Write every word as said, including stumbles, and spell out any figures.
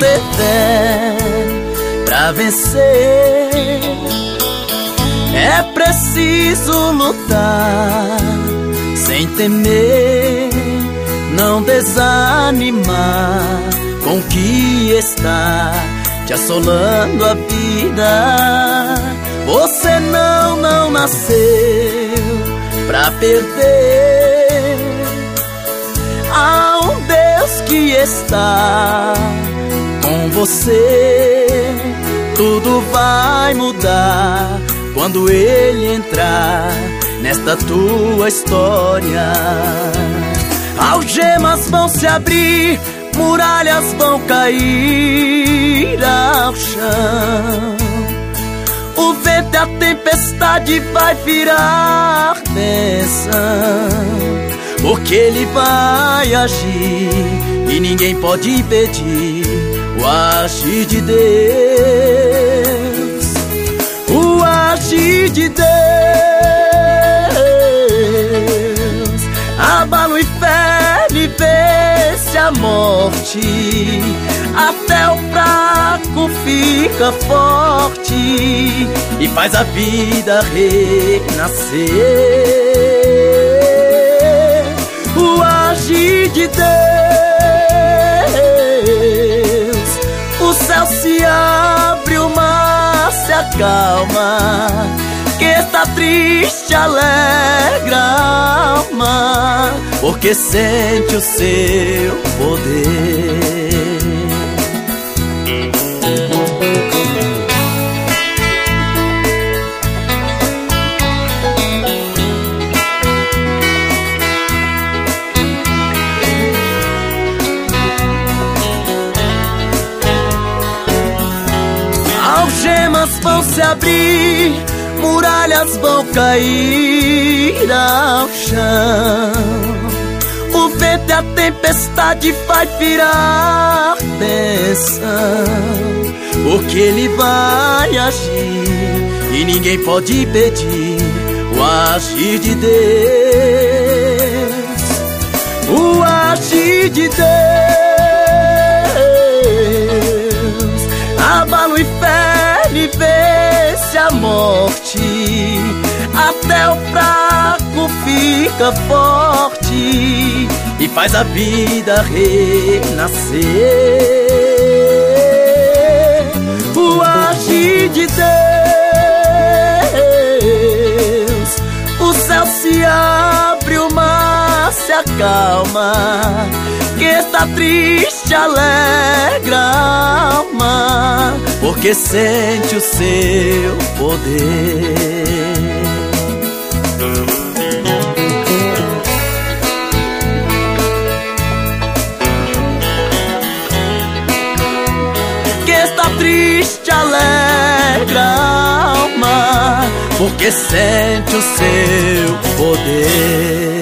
ter fé pra vencer. É preciso lutar sem temer, não desanimar com o que está te assolando a vida. Você não, não nasceu pra perder. Há um Deus que está com você. Tudo vai mudar quando Ele entrar nesta tua história. Algemas vão se abrir, muralhas vão cair ao chão. O vento e a tempestade vai virar bênção, porque Ele vai agir e ninguém pode impedir o agir de Deus. O agir de Deus abala o inferno e vence a morte. Até o fraco fica forte e faz a vida renascer. O agir de Deus, o céu se abre, o mar se acalma. Quem está triste alegra a alma, porque sente o seu poder. Algemas vão se abrir, muralhas vão cair ao chão. O vento e a tempestade vai virar bênção, porque Ele vai agir e ninguém pode impedir o agir de Deus. O agir de Deus abala o inferno e vence a morte. Até o fraco fica forte e faz a vida renascer. O agir de Deus, o céu se abre, o mar se acalma. Quem está triste alegra a alma, porque sente o seu poder. Quem está triste alegra a alma, porque sente o seu poder.